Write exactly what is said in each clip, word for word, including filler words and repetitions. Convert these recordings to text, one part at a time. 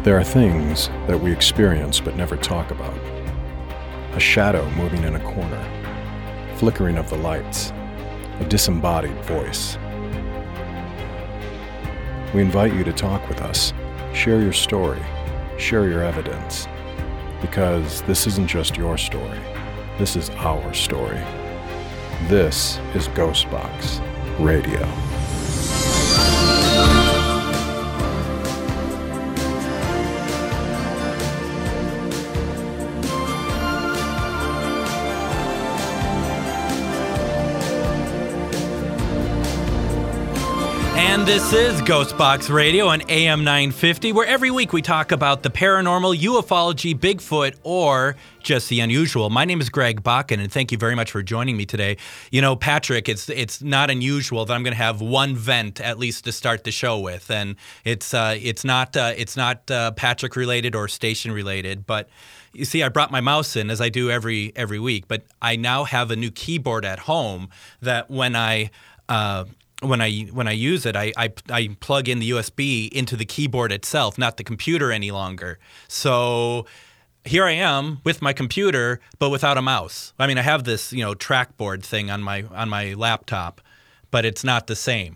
There are things that we experience but never talk about. A shadow moving in a corner, flickering of the lights, a disembodied voice. We invite you to talk with us, share your story, share your evidence, because this isn't just your story, this is our story. This is Ghostbox Radio. And this is Ghostbox Radio on A M nine fifty, where every week we talk about the paranormal, ufology, Bigfoot, or just the unusual. My name is Greg Bakken, and thank you very much for joining me today. You know, Patrick, it's it's not unusual that I'm going to have one vent at least to start the show with, and it's uh, it's not uh, it's not uh, Patrick related or station related, but. You see, I brought my mouse in, as I do every every week, but I now have a new keyboard at home that when I uh, when I when I use it, I, I I plug in the U S B into the keyboard itself, not the computer any longer. So here I am with my computer, but without a mouse. I mean, I have this you know trackboard thing on my on my laptop, but it's not the same.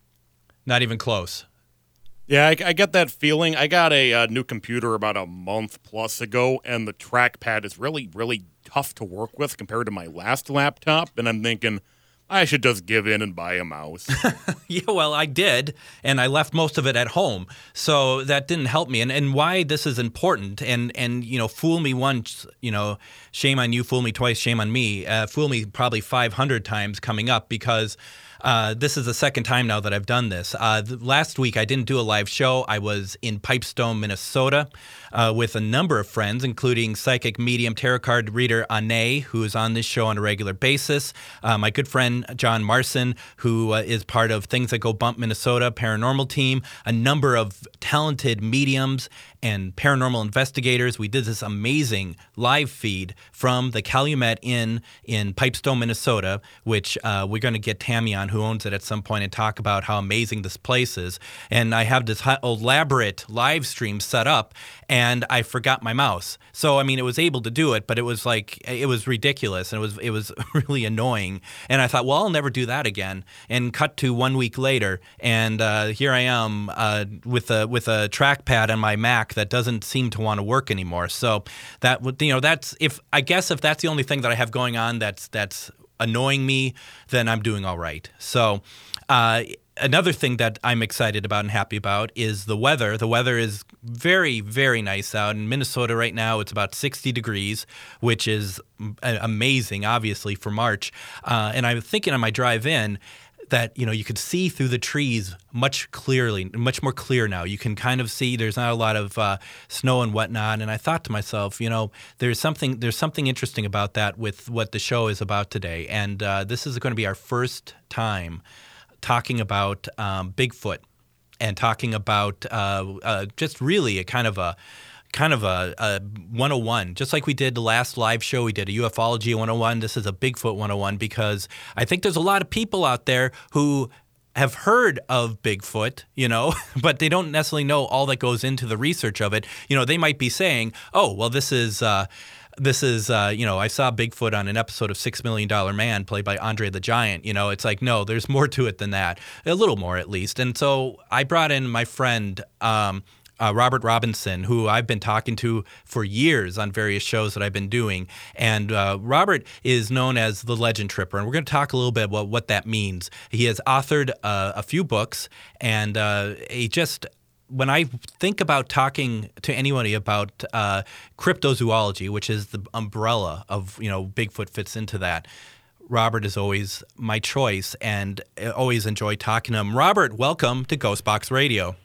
Not even close. Yeah, I, I get that feeling. I got a uh, new computer about a month plus ago, and the trackpad is really, really tough to work with compared to my last laptop. And I'm thinking, I should just give in and buy a mouse. Yeah, well, I did, and I left most of it at home, so that didn't help me. And and why this is important, and and you know, fool me once, you know, shame on you. Fool me twice, shame on me. Uh, fool me probably five hundred times coming up, because. Uh, this is the second time now that I've done this. Uh, th- last week, I didn't do a live show. I was in Pipestone, Minnesota, uh, with a number of friends, including psychic medium tarot card reader Ane, who is on this show on a regular basis. Uh, my good friend John Marson, who uh, is part of Things That Go Bump Minnesota paranormal team. A number of talented mediums and paranormal investigators. We did this amazing live feed from the Calumet Inn in Pipestone, Minnesota, which uh, we're going to get Tammy on, who owns it, at some point and talk about how amazing this place is. And I have this elaborate live stream set up, and I forgot my mouse. So, I mean, it was able to do it, but it was like, it was ridiculous, and it was it was really annoying. And I thought, well, I'll never do that again. And cut to one week later, and uh, here I am uh, with a with a trackpad on my Mac that doesn't seem to want to work anymore. So that would, you know, that's if I guess if that's the only thing that I have going on that's that's annoying me, then I'm doing all right. So uh, another thing that I'm excited about and happy about is the weather. The weather is very, very nice out. In Minnesota right now, it's about sixty degrees, which is amazing, obviously, for March. Uh, and I'm thinking on my drive in, that, you know, you could see through the trees much clearly, much more clear now. You can kind of see there's not a lot of uh, snow and whatnot. And I thought to myself, you know, there's something there's something interesting about that with what the show is about today. And uh, this is going to be our first time talking about um, Bigfoot and talking about uh, uh, just really a kind of a kind of a, a one oh one. Just like we did the last live show, we did a ufology one oh one. This is a Bigfoot one oh one, because I think there's a lot of people out there who have heard of Bigfoot, you know, but they don't necessarily know all that goes into the research of it. You know, they might be saying, oh, well, this is... Uh, This is, uh, you know, I saw Bigfoot on an episode of Six Million Dollar Man played by Andre the Giant. You know, it's like, no, there's more to it than that. A little more, at least. And so I brought in my friend, um, uh, Robert Robinson, who I've been talking to for years on various shows that I've been doing. And uh, Robert is known as the Legend Tripper, and we're going to talk a little bit about what that means. He has authored uh, a few books, and uh, he just... When I think about talking to anybody about uh, cryptozoology, which is the umbrella of, you know, Bigfoot fits into that, Robert is always my choice, and I always enjoy talking to him. Robert, welcome to Ghostbox Radio.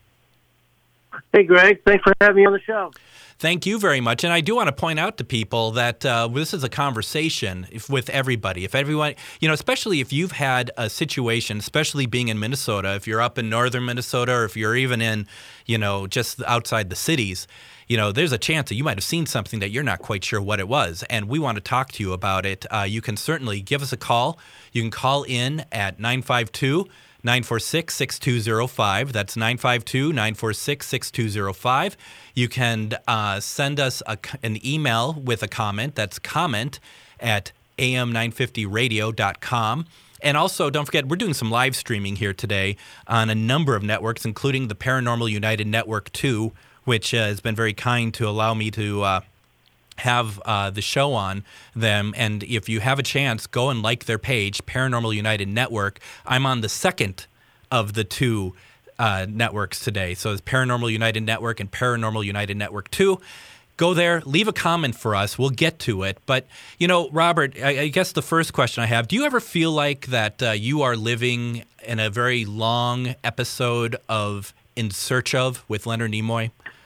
Hey, Greg. Thanks for having me on the show. Thank you very much. And I do want to point out to people that uh, this is a conversation if, with everybody. If everyone, you know, especially if you've had a situation, especially being in Minnesota, if you're up in northern Minnesota, or if you're even in, you know, just outside the cities, you know, there's a chance that you might have seen something that you're not quite sure what it was, and we want to talk to you about it. Uh, you can certainly give us a call. You can call in at nine five two, nine four six, six two zero five. That's nine five two, nine four six, six two zero five. You can uh, send us a, an email with a comment. That's comment at a m nine fifty radio dot com. And also, don't forget, we're doing some live streaming here today on a number of networks, including the Paranormal United Network two, which uh, has been very kind to allow me to uh, have uh, the show on them. And if you have a chance, go and like their page, Paranormal United Network. I'm on the second of the two uh, networks today. So it's Paranormal United Network and Paranormal United Network two. Go there, leave a comment for us. We'll get to it. But, you know, Robert, I, I guess the first question I have, do you ever feel like that uh, you are living in a very long episode of In Search Of with Leonard Nimoy?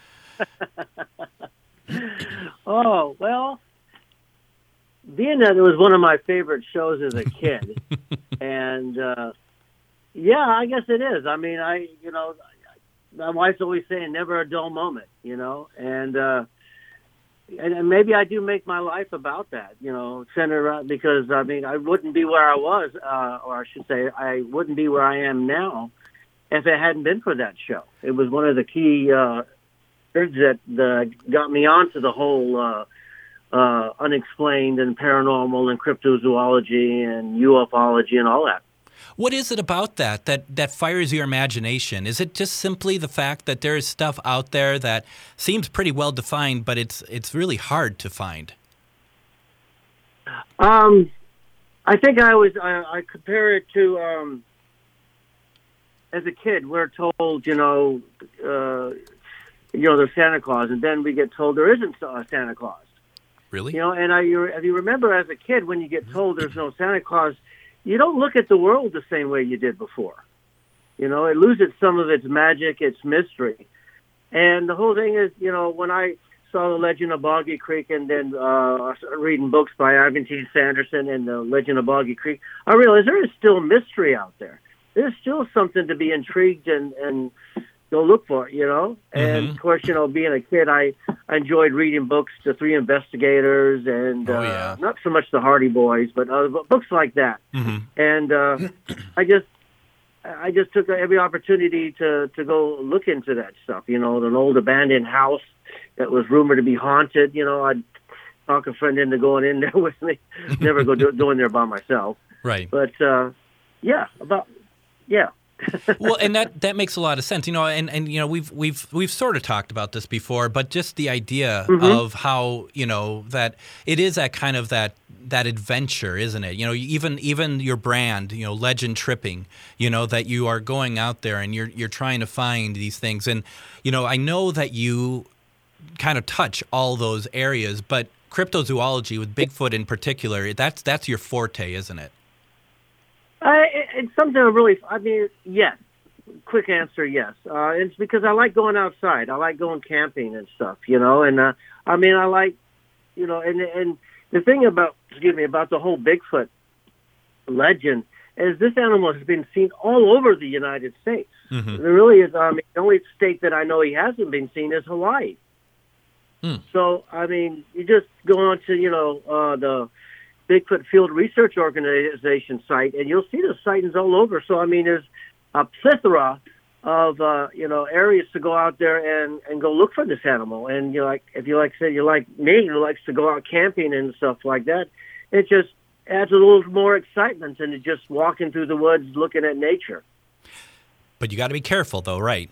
Oh, well, being that it was one of my favorite shows as a kid, and, uh, yeah, I guess it is. I mean, I, you know, my wife's always saying never a dull moment, you know, and, uh, And, and maybe I do make my life about that, you know, centered around, because, I mean, I wouldn't be where I was, uh, or I should say, I wouldn't be where I am now if it hadn't been for that show. It was one of the key uh, things that uh, got me onto the whole uh, uh, unexplained and paranormal and cryptozoology and ufology and all that. What is it about that, that that fires your imagination? Is it just simply the fact that there is stuff out there that seems pretty well defined, but it's it's really hard to find? Um, I think I always I, I compare it to um, as a kid, we're told, you know, uh, you know, there's Santa Claus, and then we get told there isn't a Santa Claus. Really? You know, and I, you, if you remember as a kid, when you get told there's no Santa Claus, you don't look at the world the same way you did before. You know, it loses some of its magic, its mystery. And the whole thing is, you know, when I saw The Legend of Boggy Creek and then uh, reading books by Ivan T. Sanderson and The Legend of Boggy Creek, I realized there is still mystery out there. There's still something to be intrigued and, and go look for, you know? And, mm-hmm. of course, you know, being a kid, I, I enjoyed reading books, The Three Investigators, and oh, uh, yeah. not so much The Hardy Boys, but uh, books like that. Mm-hmm. And uh, I just I just took every opportunity to, to go look into that stuff, you know, an old abandoned house that was rumored to be haunted. You know, I'd talk a friend into going in there with me, never go do, go in there by myself. Right. But, uh, yeah, about, yeah. Well, and that, that makes a lot of sense, you know, and, and you know we've we've we've sort of talked about this before, but just the idea mm-hmm. of how, you know, that it is that kind of that that adventure, isn't it? You know, even even your brand, you know, Legend Tripping, you know, that you are going out there and you're you're trying to find these things, and you know, I know that you kind of touch all those areas, but cryptozoology with Bigfoot in particular, that's that's your forte, isn't it? Uh, it, it's something I really, I mean, yes. Quick answer, yes. Uh, it's because I like going outside. I like going camping and stuff, you know, and, uh, I mean, I like, you know, and, and the thing about, excuse me, about the whole Bigfoot legend is this animal has been seen all over the United States. Mm-hmm. There really is, I mean, the only state that I know he hasn't been seen is Hawaii. Mm. So, I mean, you just go on to, you know, uh, the Bigfoot Field Research Organization site, and you'll see the sightings all over. So, I mean, there's a plethora of, uh, you know, areas to go out there and, and go look for this animal. And, you know, like, if you like, say, you're like me, who likes to go out camping and stuff like that, it just adds a little more excitement than just walking through the woods looking at nature. But you got to be careful, though, right?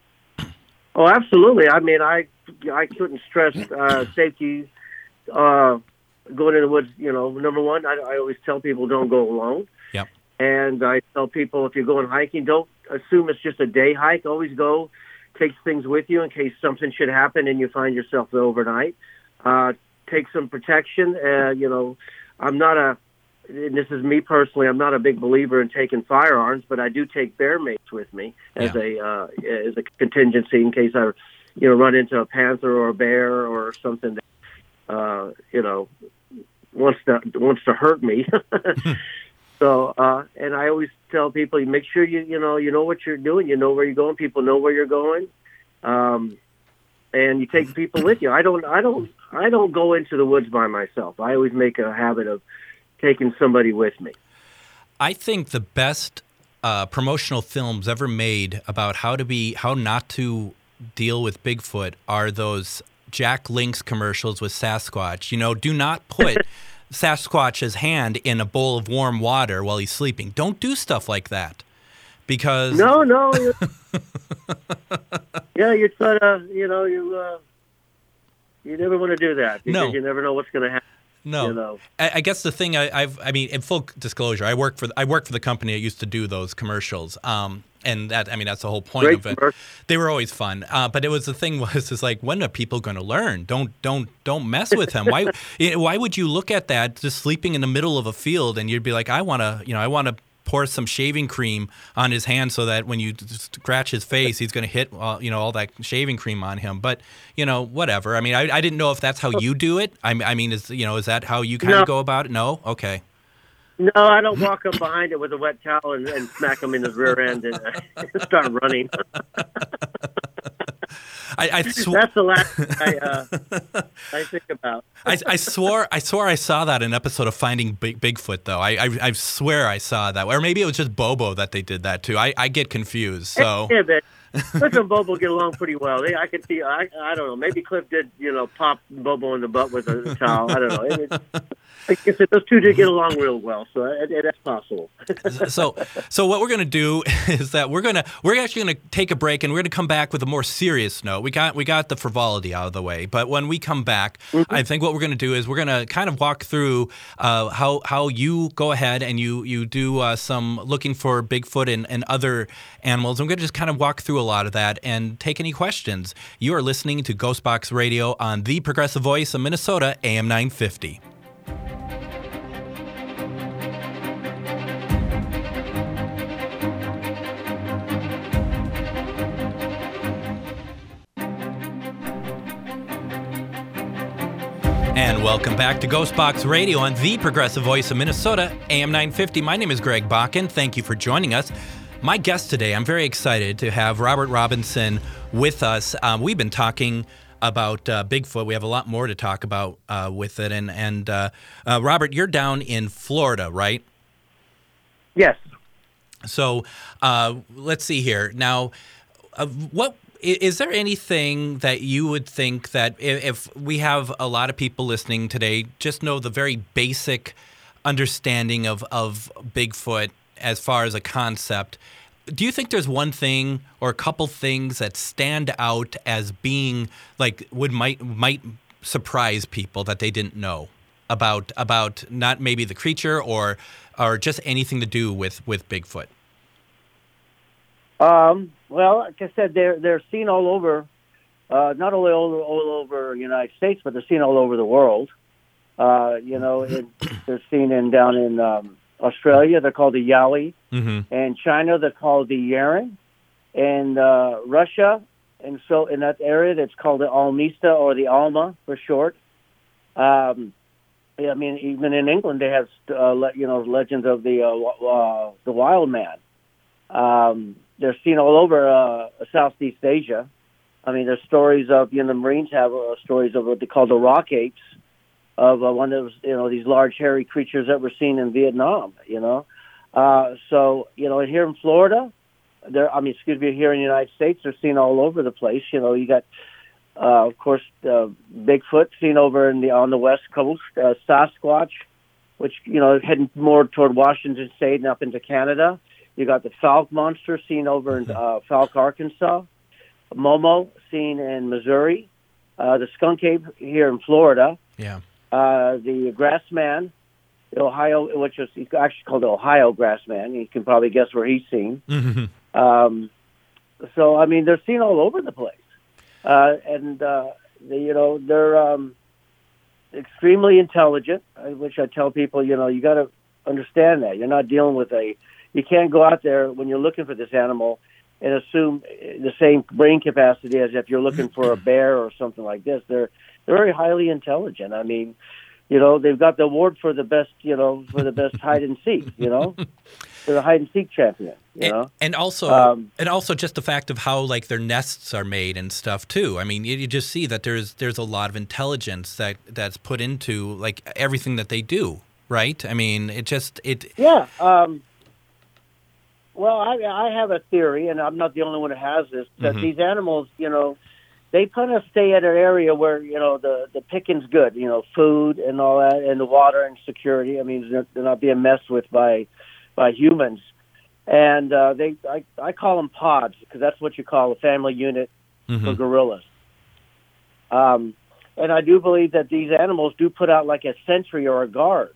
Oh, absolutely. I mean, I I couldn't stress uh, safety uh, going in the woods. You know, number one, I, I always tell people don't go alone. Yep. And I tell people if you're going hiking, don't assume it's just a day hike. Always go, take things with you in case something should happen and you find yourself there overnight. Uh, take some protection. Uh, you know, I'm not a, and this is me personally, I'm not a big believer in taking firearms, but I do take bear mace with me as yeah. a uh, as a contingency in case I, you know, run into a panther or a bear or something that, uh, you know, wants to wants to hurt me. So, uh, and I always tell people, you make sure you you know you know what you're doing, you know where you're going. People know where you're going. Um, and you take people with you. I don't, I don't, I don't go into the woods by myself. I always make a habit of taking somebody with me. I think the best uh, promotional films ever made about how to be, how not to deal with Bigfoot are those Jack Link's commercials with Sasquatch. You know, do not put Sasquatch's hand in a bowl of warm water while he's sleeping. Don't do stuff like that, because no, no, you, yeah, you try to, you know, you uh, you never want to do that because No. you never know what's going to happen. No, You know. I, I guess the thing I, I've, I mean, in full disclosure, I work for I work for the company that used to do those commercials. Um, and that, I mean, that's the whole point Great of it. commercial. They were always fun. Uh, but it was the thing was, is like, when are people going to learn? Don't, don't, don't mess with him. Why, you know, why would you look at that just sleeping in the middle of a field and you'd be like, I want to, you know, I want to pour some shaving cream on his hand so that when you scratch his face, he's going to hit, uh, you know, all that shaving cream on him. But, you know, whatever. I mean, I, I didn't know if that's how you do it. I, I mean, is, you know, is that how you kind of No. go about it? No? Okay. No, I don't walk up behind it with a wet towel and, and smack him in his rear end and uh, start running. I, I sw- That's the last thing I, uh, I think about. I, I swore I swore I saw that in an episode of Finding Big, Bigfoot, though. I, I I swear I saw that. Or maybe it was just Bobo that they did that, too. I, I get confused, so... Yeah, but Cliff and Bobo get along pretty well. They, I could see, I, I don't know, maybe Cliff did, you know, pop Bobo in the butt with a towel. I don't know. It, it, like I said, those two did get along real well, so it, it, that's possible. so so what we're going to do is that we're going to we're actually going to take a break, and we're going to come back with a more serious note. We got we got the frivolity out of the way, but when we come back, mm-hmm. I think what we're going to do is we're going to kind of walk through uh, how how you go ahead and you you do uh, some looking for Bigfoot and, and other animals. I'm going to just kind of walk through a lot of that and take any questions. You are listening to Ghostbox Radio on the Progressive Voice of Minnesota, A M nine fifty. And welcome back to Ghostbox Radio on the Progressive Voice of Minnesota, A M nine fifty. My name is Greg Bakken. Thank you for joining us. My guest today, I'm very excited to have Robert Robinson with us. Um, we've been talking about uh, Bigfoot. We have a lot more to talk about uh, with it. And, and uh, uh, Robert, you're down in Florida, right? Yes. So uh, let's see here. Now, uh, what is there anything that you would think that if, if we have a lot of people listening today, just know the very basic understanding of, of Bigfoot as far as a concept, do you think there's one thing or a couple things that stand out as being like would might might surprise people that they didn't know about about not maybe the creature or or just anything to do with, with Bigfoot? Um, well, like I said, they're they're seen all over, uh, not only all, all over the United States, but they're seen all over the world. Uh, you know, it, they're seen in down in um, Australia. They're called the Yowie. Mm-hmm. In China, they're called the Yeren. In uh, Russia, and so in that area, that's called the Almista or the Alma for short. Um, I mean, even in England, they have uh, le- you know legends of the uh, uh, the wild man. Um, they're seen all over uh, Southeast Asia. I mean, there's stories of, you know, the Marines have uh, stories of what they call the rock apes, of uh, one of those, you know, these large hairy creatures that were seen in Vietnam, you know. Uh, so, you know, here in Florida, there, I mean, excuse me, here in the United States, they're seen all over the place. You know, you got, uh, of course, uh, Bigfoot seen over in the on the West Coast, uh, Sasquatch, which, you know, heading more toward Washington State and up into Canada. You got the Falk monster seen over in uh, Falk, Arkansas. Momo seen in Missouri. Uh, the skunk ape here in Florida. Yeah. Uh, the grassman, the Ohio, which is he's actually called the Ohio grassman. You can probably guess where he's seen. Mm-hmm. Um, so, I mean, they're seen all over the place. Uh, and, uh, they, you know, they're um, extremely intelligent, which I tell people, you know, you got to understand that. You're not dealing with a... You can't go out there when you're looking for this animal and assume the same brain capacity as if you're looking for a bear or something like this. They're they're very highly intelligent. I mean, you know, they've got the award for the best, you know, for the best hide and seek, you know. They're the hide and seek champion. You and, know, and also, um, and also just the fact of how like their nests are made and stuff too. I mean, you, you just see that there's there's a lot of intelligence that that's put into like everything that they do, right? I mean, it just it. Yeah. Um, well, I, I have a theory, and I'm not the only one who has this. That Mhm. these animals, you know, they kind of stay at an area where you know the the picking's good. You know, food and all that, and the water and security. I mean, they're, they're not being messed with by by humans. And uh, they, I, I call them pods because that's what you call a family unit Mhm. for gorillas. Um, and I do believe that these animals do put out like a sentry or a guard.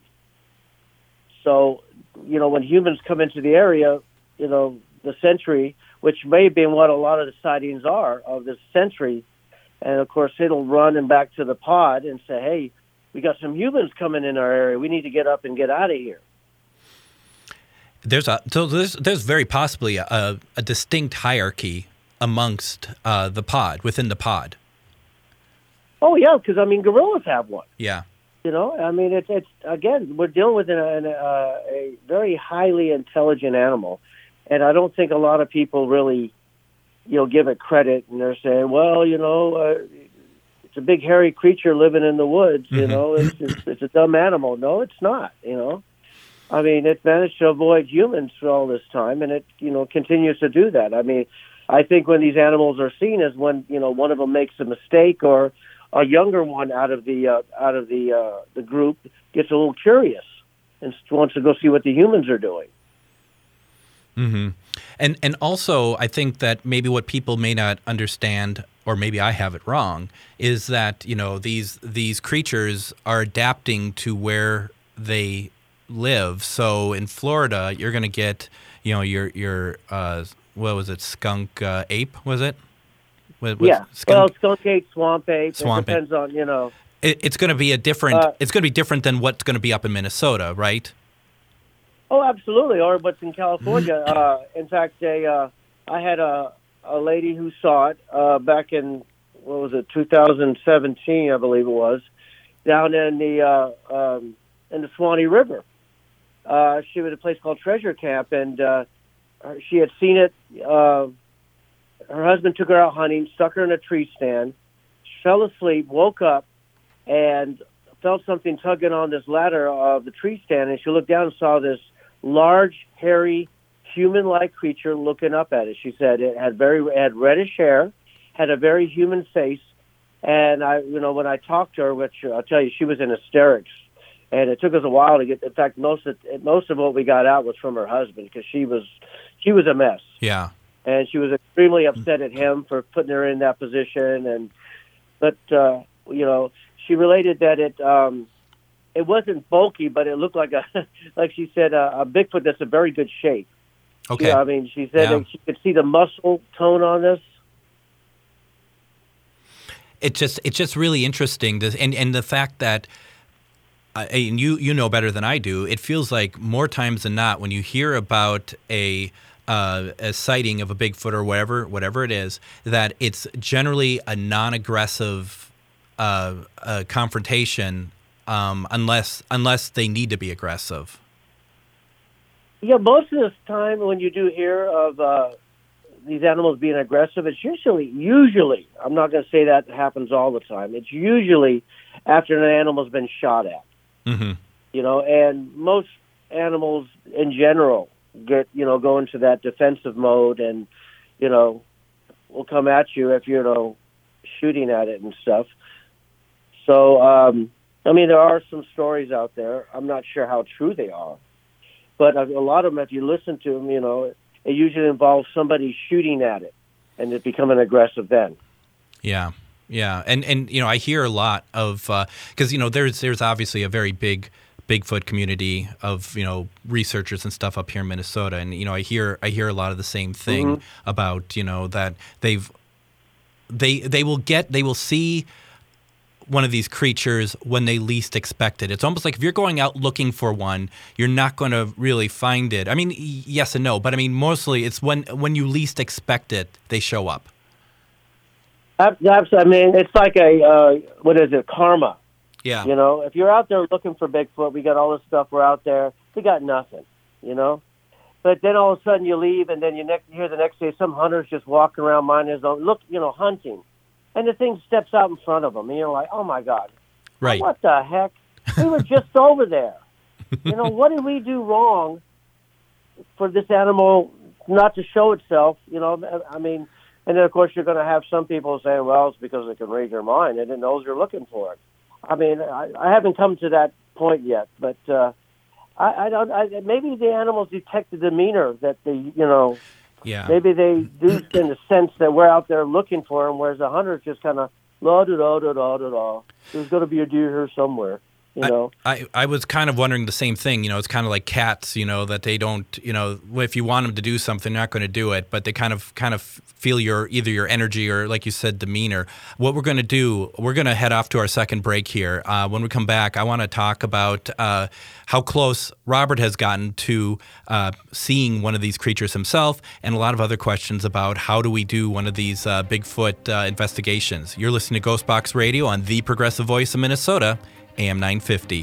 So, you know, when humans come into the area, you know, the sentry, which may have been what a lot of the sightings are of this sentry, and of course it'll run and back to the pod and say, hey, we got some humans coming in our area. We need to get up and get out of here. There's a so there's there's very possibly a, a distinct hierarchy amongst uh, the pod within the pod. Oh, yeah, because, I mean, gorillas have one. Yeah. You know, I mean, it's, it's again, we're dealing with an, an, uh, a very highly intelligent animal, and I don't think a lot of people really, you know, give it credit, and they're saying, well, you know, uh, it's a big hairy creature living in the woods, you Mhm. know, it's, it's, it's a dumb animal. No, it's not, you know. I mean, it managed to avoid humans for all this time, and it, you know, continues to do that. I mean, I think when these animals are seen as when, you know, one of them makes a mistake or a younger one out of the uh, out of the uh, the group gets a little curious and wants to go see what the humans are doing. Mm-hmm. And and also, I think that maybe what people may not understand, or maybe I have it wrong, is that you know these these creatures are adapting to where they live. So in Florida, you're going to get you know your your uh, what was it, skunk uh, ape? Was it? What, Yeah, skunk? well, skunk ape, swamp ape. Swamp it ape. depends on you know. It, it's going to be a different. Uh, it's going to be different than what's going to be up in Minnesota, right? Oh, absolutely. Or what's in California. uh, in fact, a, uh, I had a, a lady who saw it uh, back in, what was it, two thousand seventeen, I believe it was, down in the uh, um, in the Swanee River. Uh, she was at a place called Treasure Camp, and uh, she had seen it. Uh, her husband took her out hunting, stuck her in a tree stand, fell asleep, woke up, and felt something tugging on this ladder of the tree stand, and she looked down and saw this large, hairy, human-like creature looking up at it. She said it had very it had reddish hair, had a very human face, and I, you know, when I talked to her, which I'll tell you, she was in hysterics, and it took us a while to get. In fact, most of most of what we got out was from her husband because she was she was a mess, Yeah. and she was extremely upset at him for putting her in that position. And but uh, you know, she related that it. Um, It wasn't bulky, but it looked like a, like she said, a, a Bigfoot that's a very good shape. Okay. She, I mean, she said Yeah. that she could see the muscle tone on this. It's just it's just really interesting, to, and and the fact that, uh, and you you know better than I do. It feels like more times than not when you hear about a uh, a sighting of a Bigfoot or whatever whatever it is, that it's generally a non-aggressive uh, uh, confrontation, um, unless unless they need to be aggressive. Yeah, most of the time when you do hear of uh, these animals being aggressive, it's usually, usually, I'm not going to say that happens all the time. It's usually after an animal's been shot at. Mm-hmm. You know, and most animals in general get, you know, go into that defensive mode and, you know, will come at you if you're, you know, shooting at it and stuff. So, um, I mean, there are some stories out there. I'm not sure how true they are. But a a lot of them, if you listen to them, you know, it usually involves somebody shooting at it and it becoming aggressive then. Yeah, yeah, and and you know I hear a lot of because uh, you know there's there's obviously a very big Bigfoot community of you know researchers and stuff up here in Minnesota, and you know I hear I hear a lot of the same thing Mm-hmm. about you know that they've they they will get they will see one of these creatures when they least expect it. It's almost like if you're going out looking for one, you're not going to really find it. I mean, yes and no, but I mean, mostly it's when when you least expect it, they show up. That's, I mean, it's like a, uh, what is it, karma. Yeah. You know, if you're out there looking for Bigfoot, we got all this stuff, we're out there, we got nothing, you know? But then all of a sudden you leave, and then you, next, you hear the next day some hunter's just walking around minding his own, look, you know, hunting. And the thing steps out in front of them, and you're like, oh, my God. Right. What the heck? We were just over there. You know, what did we do wrong for this animal not to show itself? You know, I mean, and then, of course, you're going to have some people saying, well, it's because they can read your mind, and it knows you're looking for it. I mean, I, I haven't come to that point yet, but uh, I, I don't. I, maybe the animals detect the demeanor that they, you know, yeah. Maybe they do in the sense that we're out there looking for them, whereas the hunter's just kind of la da da da da da da. There's going to be a deer here somewhere. You know? I, I, I was kind of wondering the same thing. You know, it's kind of like cats, you know, that they don't, you know, if you want them to do something, they're not going to do it, but they kind of kind of feel your either your energy or, like you said, demeanor. What we're going to do, we're going to head off to our second break here. Uh, when we come back, I want to talk about uh, how close Robert has gotten to uh, seeing one of these creatures himself, and a lot of other questions about how do we do one of these uh, Bigfoot uh, investigations. You're listening to Ghost Box Radio on the Progressive Voice of Minnesota, A M nine fifty.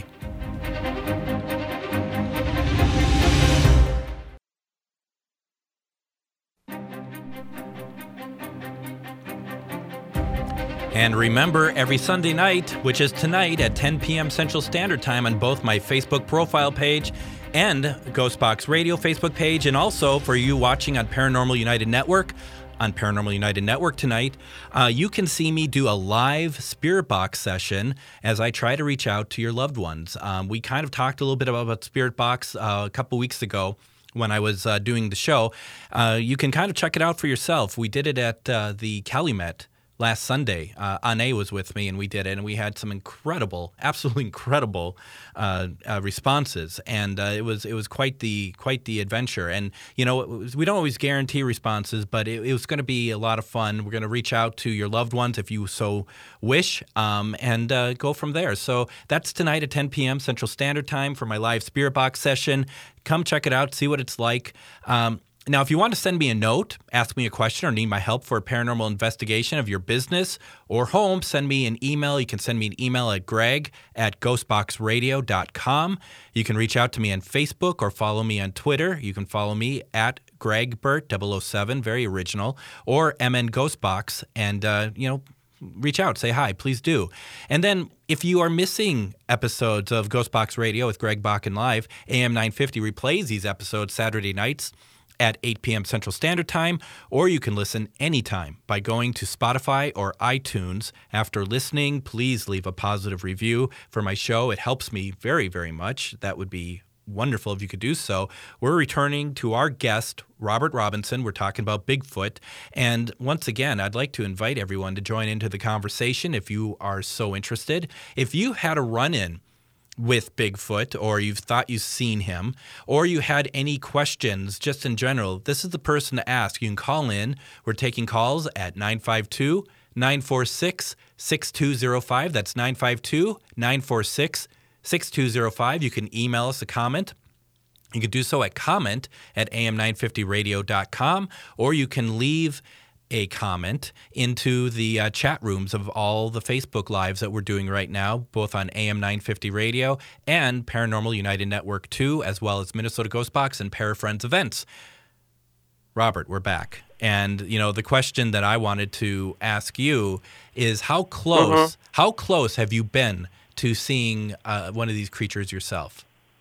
And remember, every Sunday night, which is tonight at ten p.m. Central Standard Time on both my Facebook profile page and Ghost Box Radio Facebook page, and also for you watching on Paranormal United Network, on Paranormal United Network tonight, uh, you can see me do a live Spirit Box session as I try to reach out to your loved ones. Um, we kind of talked a little bit about, about Spirit Box uh, a couple weeks ago when I was uh, doing the show. Uh, you can kind of check it out for yourself. We did it at uh, the Calumet last Sunday. Uh, Ane was with me, and we did it, and we had some incredible, absolutely incredible uh, uh, responses, and uh, it was it was quite the quite the adventure. And you know, it was, we don't always guarantee responses, but it, it was going to be a lot of fun. We're going to reach out to your loved ones if you so wish, um, and uh, go from there. So that's tonight at ten p.m. Central Standard Time for my live Spirit Box session. Come check it out, see what it's like. Um, Now, if you want to send me a note, ask me a question, or need my help for a paranormal investigation of your business or home, send me an email. You can send me an email at greg at ghostboxradio dot com. You can reach out to me on Facebook or follow me on Twitter. You can follow me at gregbert double oh seven, very original, or M N Ghostbox, and, uh, you know, reach out, say hi, please do. And then if you are missing episodes of Ghost Box Radio with Greg Bakken Live, A M nine fifty replays these episodes Saturday nights at eight p.m. Central Standard Time, or you can listen anytime by going to Spotify or iTunes. After listening, please leave a positive review for my show. It helps me very, very much. That would be wonderful if you could do so. We're returning to our guest, Robert Robinson. We're talking about Bigfoot. And once again, I'd like to invite everyone to join into the conversation if you are so interested. If you had a run-in with Bigfoot, or you've thought you've seen him, or you had any questions just in general, this is the person to ask. You can call in. We're taking calls at nine five two, nine four six, six two zero five. That's nine five two, nine four six, six two zero five. You can email us a comment. You can do so at comment at A M nine fifty radio dot com, or you can leave a comment into the uh, chat rooms of all the Facebook Lives that we're doing right now, both on A M nine fifty Radio and Paranormal United Network two, as well as Minnesota Ghost Box and Parafriends events. Robert, we're back. And, you know, the question that I wanted to ask you is how close, mm-hmm. how close have you been to seeing uh, one of these creatures yourself?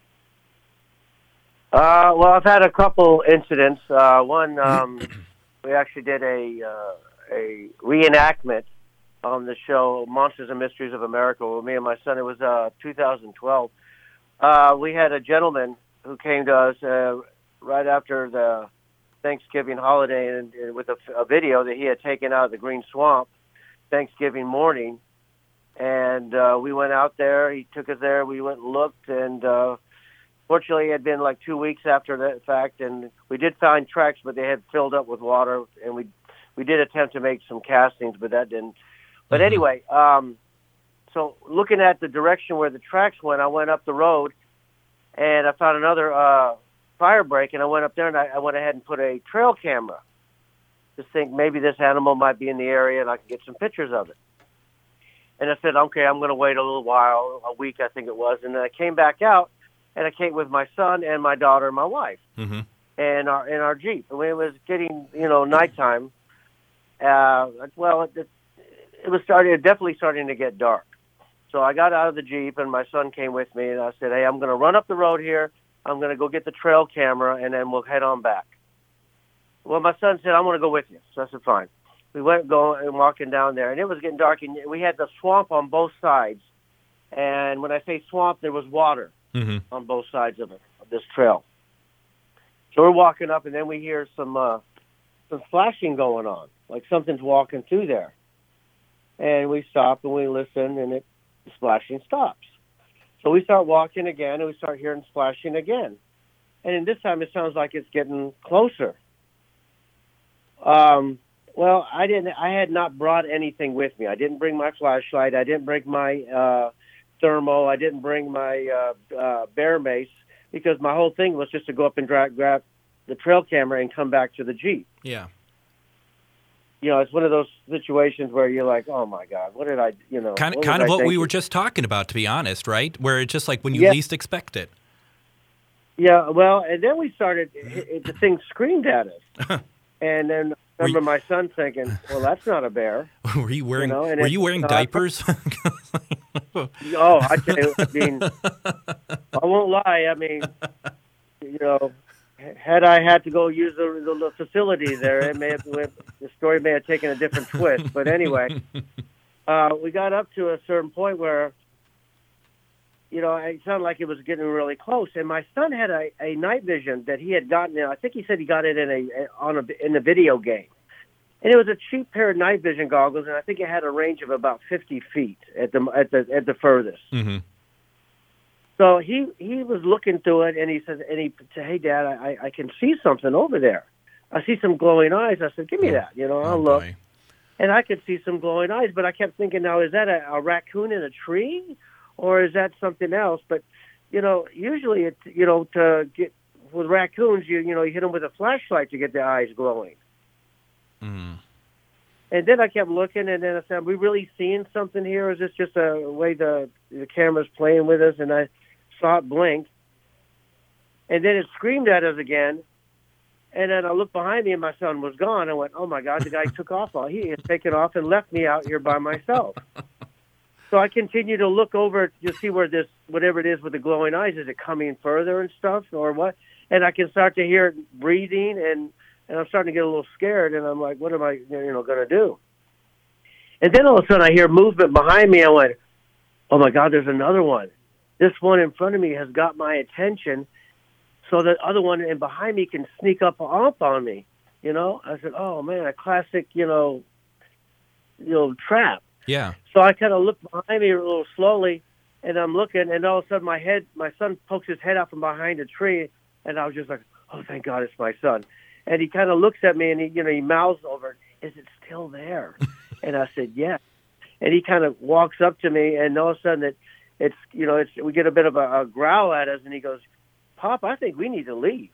Uh, well, I've had a couple incidents. Uh, one... Um, We actually did a uh, a reenactment on the show Monsters and Mysteries of America with me and my son. It was uh, two thousand twelve. Uh, we had a gentleman who came to us uh, right after the Thanksgiving holiday and, and with a, a video that he had taken out of the Green Swamp Thanksgiving morning. And uh, we went out there. He took us there. We went and looked, and uh, fortunately, it had been like two weeks after that fact, and we did find tracks, but they had filled up with water, and we we did attempt to make some castings, but that didn't. But mm-hmm. anyway, um, so looking at the direction where the tracks went, I went up the road, and I found another uh, fire break, and I went up there, and I, I went ahead and put a trail camera. Just think maybe this animal might be in the area, and I can get some pictures of it. And I said, okay, I'm going to wait a little while, a week I think it was, and then I came back out, and I came with my son and my daughter and my wife. Mm-hmm. and our in our Jeep. And when it was getting, you know, nighttime, uh, well, it, it was starting, it definitely starting to get dark. So I got out of the Jeep, and my son came with me, and I said, hey, I'm going to run up the road here. I'm going to go get the trail camera, and then we'll head on back. Well, my son said, I'm going to go with you. So I said, fine. We went going and walking down there, and it was getting dark, and we had the swamp on both sides. And when I say swamp, there was water mm-hmm. on both sides of it, of this trail. So we're walking up, and then we hear some uh, some splashing going on, like something's walking through there. And we stop, and we listen, and it the splashing stops. So we start walking again, and we start hearing splashing again. And then this time it sounds like it's getting closer. Um, well, I didn't. I had not brought anything with me. I didn't bring my flashlight. I didn't bring my uh, thermal. I didn't bring my uh, uh, bear mace, because my whole thing was just to go up and dra- grab the trail camera and come back to the Jeep. Yeah. You know, it's one of those situations where you're like, "Oh my God, what did I?" You know, kind of, what kind of I what we thinking? were just talking about, to be honest, right? Where it's just like when you Yeah. least expect it. Yeah, well, and then we started. It, it, the thing screamed at us, and then I remember my son thinking, "Well, that's not a bear." Were you wearing? You know, and were it- you wearing uh, diapers? Oh, I tell you, I mean, I won't lie. I mean, you know, had I had to go use the, the facility there, it may have, the story may have taken a different twist. But anyway, uh, we got up to a certain point where, you know, it sounded like it was getting really close. And my son had a, a night vision that he had gotten. I think he said he got it in a on a in a video game. And it was a cheap pair of night vision goggles, and I think it had a range of about fifty feet at the at the at the furthest. Mm-hmm. So he, he was looking through it, and he said, and he said, "Hey, Dad, I, I can see something over there. I see some glowing eyes." I said, "Give me that." You know, I'll Oh, look, boy. and I could see some glowing eyes, but I kept thinking, now is that a, a raccoon in a tree, or is that something else? But you know, usually it you know to get with raccoons, you you know you hit them with a flashlight to get their eyes glowing. Mm. And then I kept looking, and then I said, "Are we really seeing something here? Or is this just a way the the camera's playing with us?" And I saw it blink, and then it screamed at us again. And then I looked behind me, and my son was gone. I went, "Oh my God, the guy took off! He had taken off and left me out here by myself." So I continued to look over to see where this, whatever it is with the glowing eyes, is it coming further and stuff, or what? And I can start to hear it breathing, and. And I'm starting to get a little scared, and I'm like, what am I, you know, going to do? And then all of a sudden I hear movement behind me. I went, oh, my God, there's another one. This one in front of me has got my attention, so the other one in behind me can sneak up, up on me, you know? I said, oh, man, a classic, you know, you know, trap. Yeah. So I kind of look behind me a little slowly, and I'm looking, and all of a sudden my head, my son pokes his head out from behind a tree, and I was just like, oh, thank God it's my son. And he kind of looks at me, and he, you know, he mouths over, "Is it still there?" And I said, "Yeah." And he kind of walks up to me, and all of a sudden, it, it's, you know, it's we get a bit of a, a growl at us, and he goes, "Pop, I think we need to leave."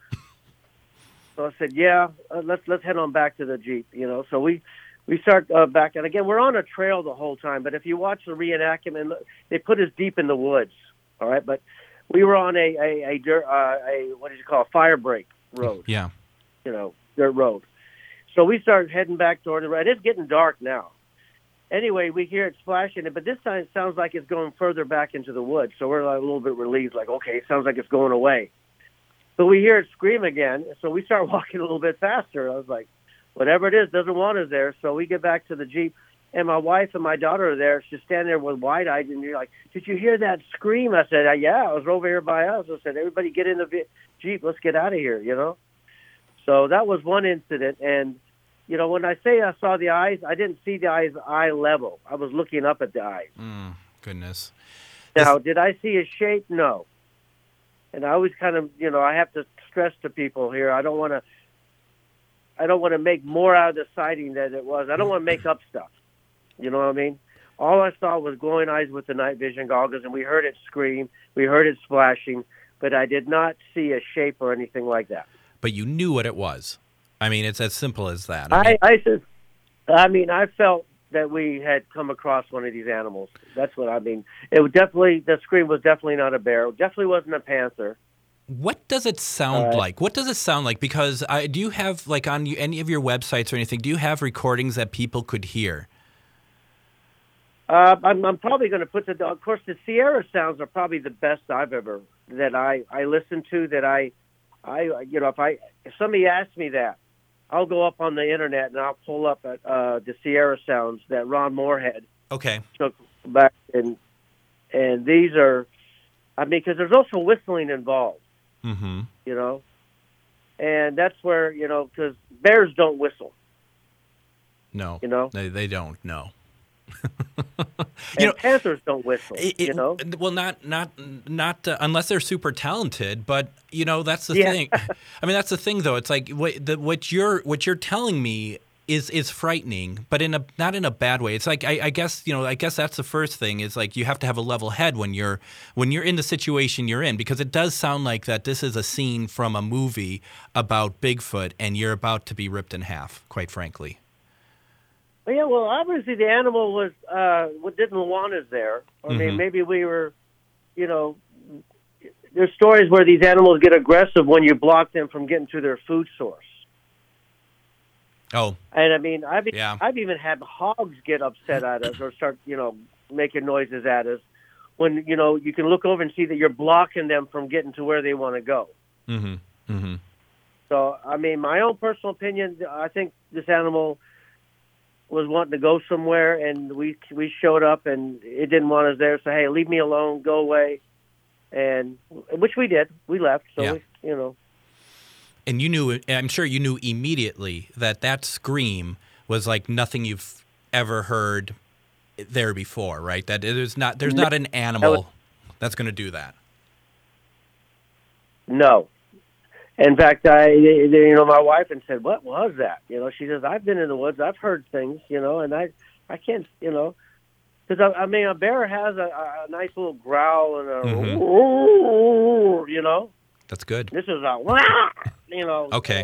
So I said, "Yeah, uh, let's let's head on back to the Jeep." You know, so we we start uh, back, and again, we're on a trail the whole time. But if you watch the reenactment, they put us deep in the woods. All right, but we were on a a a, dirt, uh, a what did you call a fire break road? Yeah. You know, dirt road. So we started heading back toward the right. It's getting dark now. Anyway, we hear it splashing, but this time it sounds like it's going further back into the woods. So we're like a little bit relieved, like, okay, it sounds like it's going away. But we hear it scream again, so we start walking a little bit faster. I was like, whatever it is, doesn't want us there. So we get back to the Jeep, and my wife and my daughter are there. She's standing there with wide-eyed, and you're like, did you hear that scream? I said, yeah, I was over here by us. I said, everybody get in the Jeep. Let's get out of here, you know? So that was one incident, and, you know, when I say I saw the eyes, I didn't see the eyes eye level. I was looking up at the eyes. Mm, goodness. Now, did I see a shape? No. And I always kind of, you know, I have to stress to people here, I don't want to, I don't want to make more out of the sighting than it was. I don't want to make up stuff. You know what I mean? All I saw was glowing eyes with the night vision goggles, and we heard it scream, we heard it splashing, but I did not see a shape or anything like that. But you knew what it was. I mean, it's as simple as that. I I, mean, I said, I mean, I felt that we had come across one of these animals. That's what I mean. It was definitely, the scream was definitely not a bear. It definitely wasn't a panther. What does it sound Uh, like? What does it sound like? Because I, do you have, like, on you, any of your websites or anything, do you have recordings that people could hear? Uh, I'm, I'm probably going to put the. Of course, the Sierra sounds are probably the best I've ever that I, I listen to. That I, I you know, if I if somebody asks me that, I'll go up on the internet and I'll pull up at, uh, the Sierra sounds that Ron Moorhead Okay. took back, and and these are, I mean, because there's also whistling involved, Mm-hmm. you know, and that's where you know because bears don't whistle, No. you know, They, they don't, no. and you know, panthers don't whistle, It- you it- know. well, not not not uh, unless they're super talented. But you know, that's the Yeah. thing. I mean, that's the thing, though. It's like what the, what you're what you're telling me is is frightening, but in a not in a bad way. It's like I, I guess you know. I guess that's the first thing. Is like you have to have a level head when you're when you're in the situation you're in, because it does sound like that this is a scene from a movie about Bigfoot, and you're about to be ripped in half. Quite frankly. Well, yeah, well, obviously the animal was uh, didn't want us there. I mean, Mhm. maybe we were, you know, there's stories where these animals get aggressive when you block them from getting to their food source. Oh, And I mean, I've Yeah. I've even had hogs get upset at us or start, you know, making noises at us when you know you can look over and see that you're blocking them from getting to where they want to go. mm-hmm, mm-hmm. So, I mean, my own personal opinion, I think this animal was wanting to go somewhere, and we we showed up, and it didn't want us there. So, hey, leave me alone, go away, and which we did. We left. So, Yeah. we, you know, And you knew, I'm sure you knew immediately that that scream was like nothing you've ever heard there before, right? That there's not, there's not an animal that's going to do that. no. In fact, I, you know, my wife and said, "What was that?" You know, she says, "I've been in the woods, I've heard things, you know, and I, I can't, you know." Because, I, I mean, a bear has a, a nice little growl and a, Mhm. you know. That's good. This is a, you know. Okay.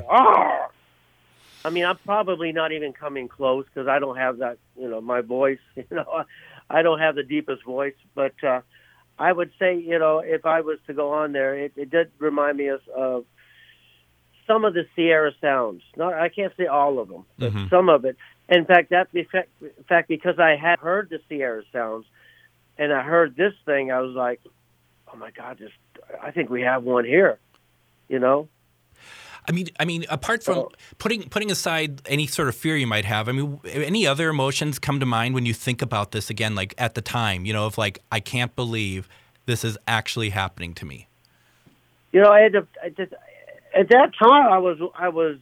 I mean, I'm probably not even coming close because I don't have that, you know, my voice, you know, I don't have the deepest voice. But uh, I would say, you know, if I was to go on there, it, it did remind me of uh, some of the Sierra sounds. Not, I can't say all of them, but Mhm. some of it. In fact, that in fact, because I had heard the Sierra sounds and I heard this thing, I was like, oh my God, this, I think we have one here, you know? I mean, I mean, apart from So- putting putting aside any sort of fear you might have, I mean, any other emotions come to mind when you think about this again, like at the time, you know, of like, I can't believe this is actually happening to me. You know, I had to, I just, at that time, I was, I was,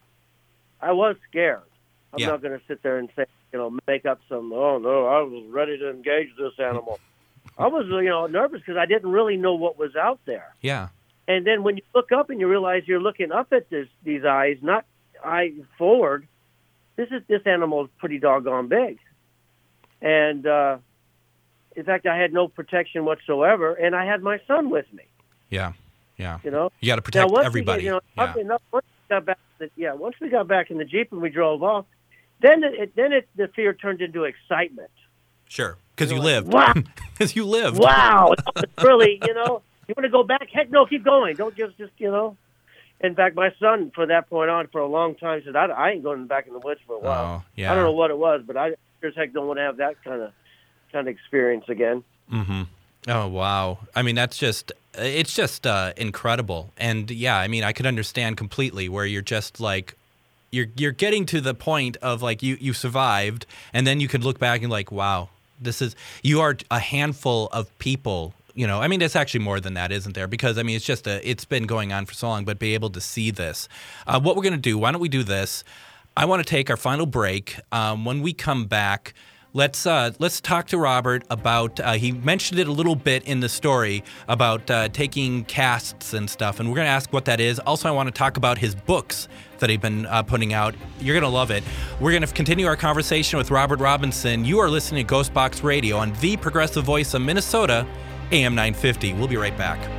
I was scared. I'm Yeah. not going to sit there and say, you know, make up some. Oh no, I was ready to engage this animal. I was, you know, nervous because I didn't really know what was out there. Yeah. And then when you look up and you realize you're looking up at this, these eyes, not eye forward. This is this animal is pretty doggone big, and uh, in fact, I had no protection whatsoever, and I had my son with me. Yeah. Yeah. You know. You got to protect Now, once everybody. We, you know, yeah. oddly enough, once we got back, the, yeah, once we got back in the Jeep and we drove off, then it, it then it the fear turned into excitement. Sure. Because you, You're lived. like, Because you lived. Wow, that was really, you know, you want to go back? Heck, no, keep going. Don't just, just, you know. In fact, my son, from that point on, for a long time, said, "I, I ain't going back in the woods for a while." Oh, yeah. I don't know what it was, but I sure as heck don't want to have that kind of kind of experience again. Mm-hmm. Oh, wow. I mean, that's just, it's just uh, incredible. And yeah, I mean, I could understand completely where you're just like, you're you're getting to the point of like you, you survived, and then you could look back and like, wow, this is, you are a handful of people. You know, I mean, it's actually more than that, isn't there? Because, I mean, it's just a, it's been going on for so long, but be able to see this. Uh, what we're going to do, why don't we do this? I want to take our final break. Um, when we come back, let's uh, let's talk to Robert about, uh, he mentioned it a little bit in the story about uh, taking casts and stuff, and we're going to ask what that is. Also, I want to talk about his books that he's been uh, putting out. You're going to love it. We're going to continue our conversation with Robert Robinson. You are listening to Ghost Box Radio on the Progressive Voice of Minnesota, A M nine fifty. We'll be right back.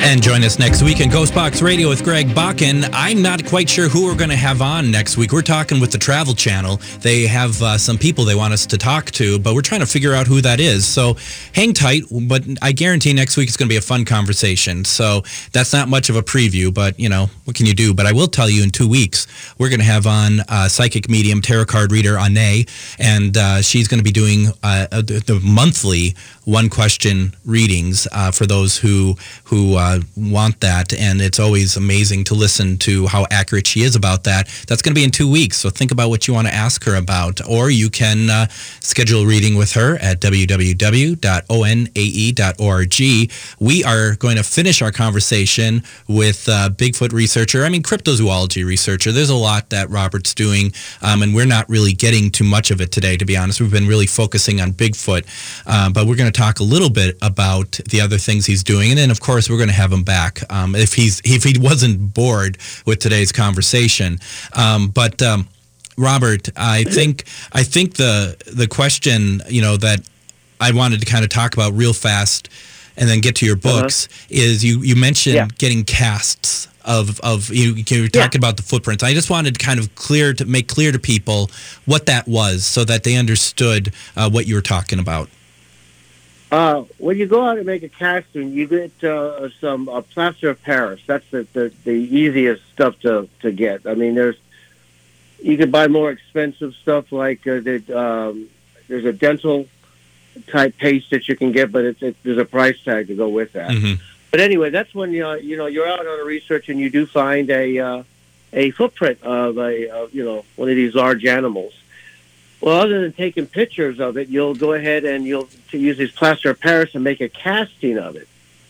And join us next week in Ghost Box Radio with Greg Bakken. I'm not quite sure who we're going to have on next week. We're talking with the Travel Channel. They have uh, some people they want us to talk to, but we're trying to figure out who that is. So hang tight, but I guarantee next week it's going to be a fun conversation. So that's not much of a preview, but, you know, what can you do? But I will tell you in two weeks, we're going to have on uh, psychic medium, tarot card reader, Ane, and uh, she's going to be doing uh, the, the monthly one-question readings uh, for those who who uh, want that, and it's always amazing to listen to how accurate she is about that. That's going to be in two weeks, so think about what you want to ask her about, or you can uh, schedule a reading with her at w w w dot o n a e dot org. We are going to finish our conversation with uh, Bigfoot researcher, I mean cryptozoology researcher. There's a lot that Robert's doing, um, and we're not really getting too much of it today, to be honest. We've been really focusing on Bigfoot, uh, but we're going to talk a little bit about the other things he's doing, and then of course we're going to have him back um, if he's if he wasn't bored with today's conversation. Um, but um, Robert, I think I think the the question you know that I wanted to kind of talk about real fast, and then get to your books, uh-huh. is you you mentioned yeah. getting casts of of you you were talking yeah. about the footprints. I just wanted to kind of clear to make clear to people what that was, so that they understood uh, what you were talking about. Uh, when you go out and make a casting, you get uh, some uh, plaster of Paris. That's the, the, the easiest stuff to, to get. I mean, there's you can buy more expensive stuff like uh, the, um, there's a dental type paste that you can get, but it's, it, there's a price tag to go with that. Mm-hmm. But anyway, that's when you you know you're out on a research and you do find a uh, a footprint of a of, you know one of these large animals. Well, other than taking pictures of it, you'll go ahead and you'll to use this plaster of Paris and make a casting of it.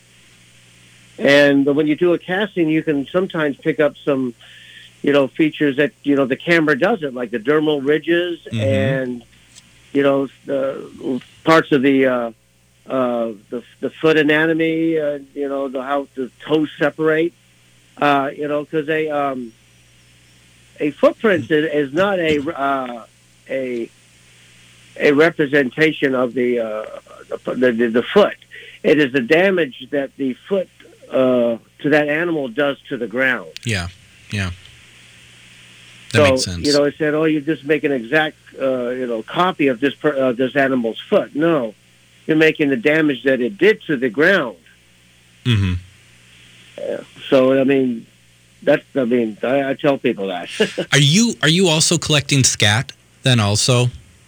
And when you do a casting, you can sometimes pick up some, you know, features that, you know, the camera doesn't, like the dermal ridges mm-hmm. and, you know, the parts of the uh, uh, the, the foot anatomy, uh, you know, the, how the toes separate, uh, you know, because a, um, a footprint is not a... Uh, a a representation of the, uh, the, the the foot. It is the damage that the foot uh, to that animal does to the ground. Yeah, yeah. That so, makes sense. You know, it said, "Oh, you just make an exact uh, you know copy of this per, uh, this animal's foot." No, you're making the damage that it did to the ground. Mm-hmm. Uh, so I mean, that's I mean, I, I tell people that. Are you are you also collecting scat? Then also,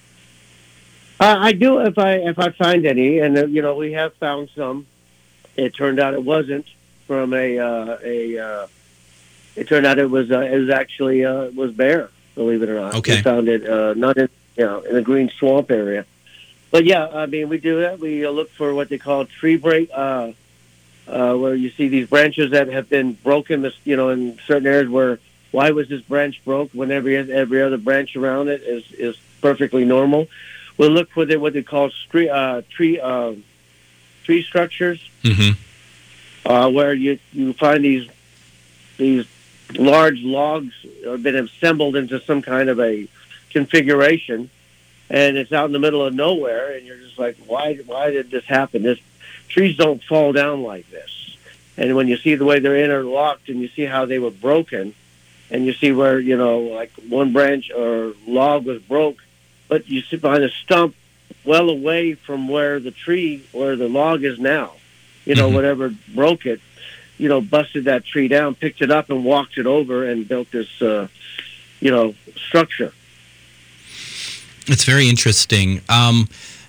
uh, I do if I if I find any, and uh, you know we have found some. It turned out it wasn't from a uh, a. Uh, it turned out it was uh, it was actually uh, it was bear. Believe it or not, okay. We found it uh, not in you know in a green swamp area, but yeah, I mean we do that. We uh, look for what they call tree break, uh, uh, where you see these branches that have been broken. You know, in certain areas where. Why was this branch broke when every every other branch around it is, is perfectly normal? We'll look for the, what they call tree uh, tree uh, tree structures, mm-hmm. uh, where you, you find these these large logs have been assembled into some kind of a configuration, and it's out in the middle of nowhere, and you're just like, why why did this happen? This trees don't fall down like this, and when you see the way they're interlocked and you see how they were broken. And you see where, you know, like one branch or log was broke, but you sit behind a stump well away from where the tree, where the log is now. You know, mm-hmm. whatever broke it, you know, busted that tree down, picked it up and walked it over and built this, uh, you know, structure. It's very interesting. Um,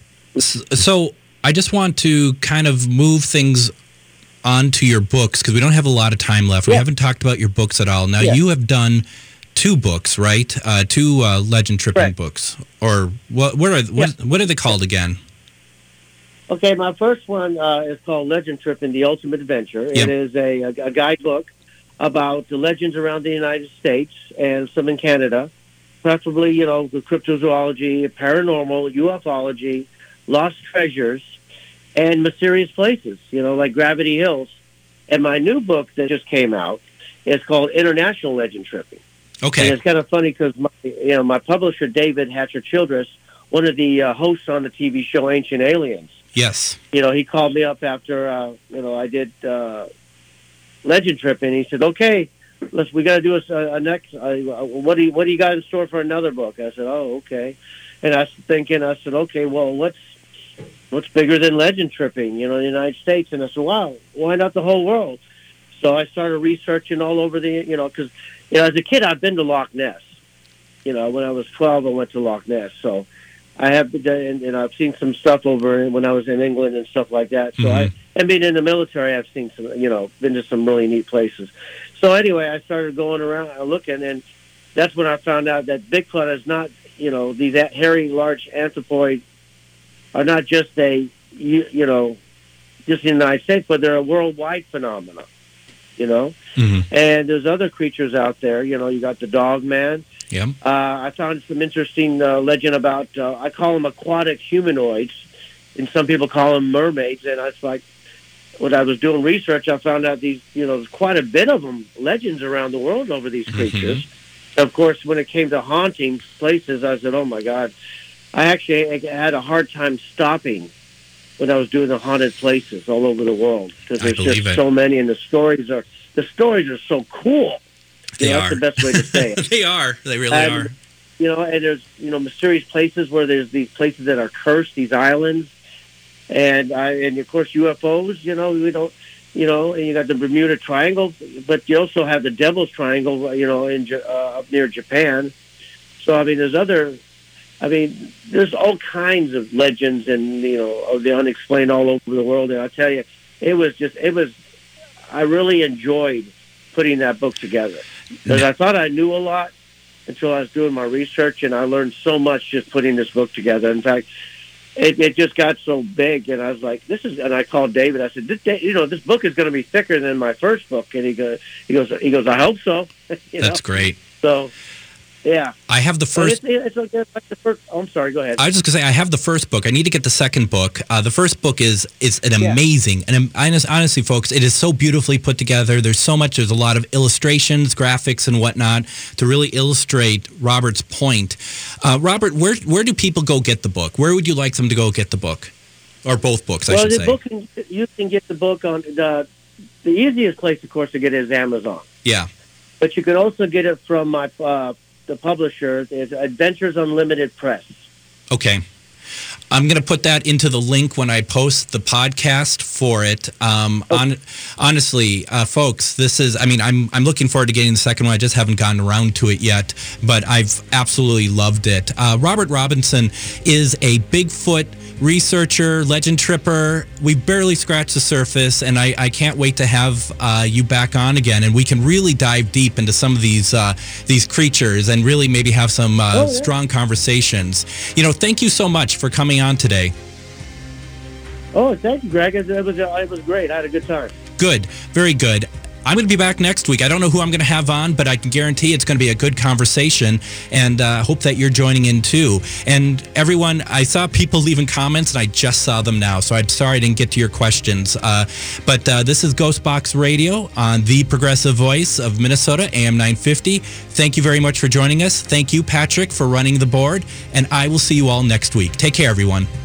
so I just want to kind of move things onto your books, because we don't have a lot of time left. We yeah. haven't talked about your books at all. Now, yeah. you have done two books, right? Uh, two uh, legend tripping right. books. Or what What are, what, yeah. what are they called again? Okay, my first one uh, is called Legend Tripping, The Ultimate Adventure. Yep. It is a, a guidebook about the legends around the United States and some in Canada, preferably, you know, the cryptozoology, paranormal, ufology, lost treasures, and mysterious places, you know, like Gravity Hills. And my new book that just came out is called International Legend Tripping. Okay. And it's kind of funny because, my, you know, my publisher, David Hatcher Childress, one of the uh, hosts on the T V show Ancient Aliens. Yes. You know, he called me up after, uh, you know, I did uh, legend tripping. He said, "Okay, let's we got to do a, a next. Uh, what do you what do you got in store for another book?" I said, "Oh, okay." And I was thinking, I said, "Okay, well, what's what's bigger than legend tripping? You know, in the United States?" And I said, "Wow, why not the whole world?" So I started researching all over the, you know, because you know, as a kid, I've been to Loch Ness. You know, when I was twelve, I went to Loch Ness. So I have, and, and I've seen some stuff over when I was in England and stuff like that. So mm-hmm. I, and being in the military, I've seen some, you know, been to some really neat places. So anyway, I started going around looking, and that's when I found out that Bigfoot is not, you know, these hairy, large anthropoids are not just a, you, you know, just in the United States, but they're a worldwide phenomenon, you know. Mm-hmm. And there's other creatures out there. You know, you got the dog man. Yeah. Uh, I found some interesting uh, legend about, uh, I call them aquatic humanoids, and some people call them mermaids. And I was like, when I was doing research, I found out these, you know, there's quite a bit of them, legends around the world over these creatures. Mm-hmm. Of course, when it came to haunting places, I said, oh, my God. I actually had a hard time stopping when I was doing the haunted places all over the world, because there's just it. so many, and the stories are the stories are so cool. You they know, are. That's the best way to say it. They are. They really and, are. You know, and there's, you know, mysterious places where there's these places that are cursed, these islands, and I, and of course U F Os. You know, we don't, you know, and you got the Bermuda Triangle, but you also have the Devil's Triangle. You know, in uh, up near Japan. So I mean, there's other. I mean, there's all kinds of legends and, you know, of the unexplained all over the world. And I tell you, it was just, it was, I really enjoyed putting that book together, because I thought I knew a lot until I was doing my research, and I learned so much just putting this book together. In fact, it, it just got so big, and I was like, this is, and I called David. I said, this, you know, this book is going to be thicker than my first book. And he goes, he goes, he goes, I hope so. you That's know? great. So, yeah. I have the first. It's, it's, it's like the first. Oh, I'm sorry. Go ahead. I was just gonna say I have the first book. I need to get the second book. Uh, the first book is is an yeah. amazing and honest, honestly, folks, it is so beautifully put together. There's so much. There's a lot of illustrations, graphics, and whatnot to really illustrate Robert's point. Uh, Robert, where where do people go get the book? Where would you like them to go get the book, or both books? I well, should the say. Book can, you can get the book on the the easiest place, of course, to get it is Amazon. Yeah. But you can also get it from my. Uh, The publisher is Adventures Unlimited Press. Okay. I'm going to put that into the link when I post the podcast for it. Um, okay. on, honestly, uh, folks, this is, I mean, I'm I'm looking forward to getting the second one. I just haven't gotten around to it yet, but I've absolutely loved it. Uh, Robert Robinson is a Bigfoot researcher, legend tripper. We barely scratched the surface, and I, I can't wait to have uh, you back on again, and we can really dive deep into some of these uh, these creatures and really maybe have some uh, oh, yeah. strong conversations. You know, thank you so much for coming on today. Oh, thank you, Greg. It was, it was great. I had a good time. Good. Very good. I'm going to be back next week. I don't know who I'm going to have on, but I can guarantee it's going to be a good conversation, and I uh, hope that you're joining in too. And everyone, I saw people leaving comments, and I just saw them now, so I'm sorry I didn't get to your questions. Uh, but uh, this is Ghost Box Radio on the Progressive Voice of Minnesota, A M nine fifty. Thank you very much for joining us. Thank you, Patrick, for running the board, and I will see you all next week. Take care, everyone.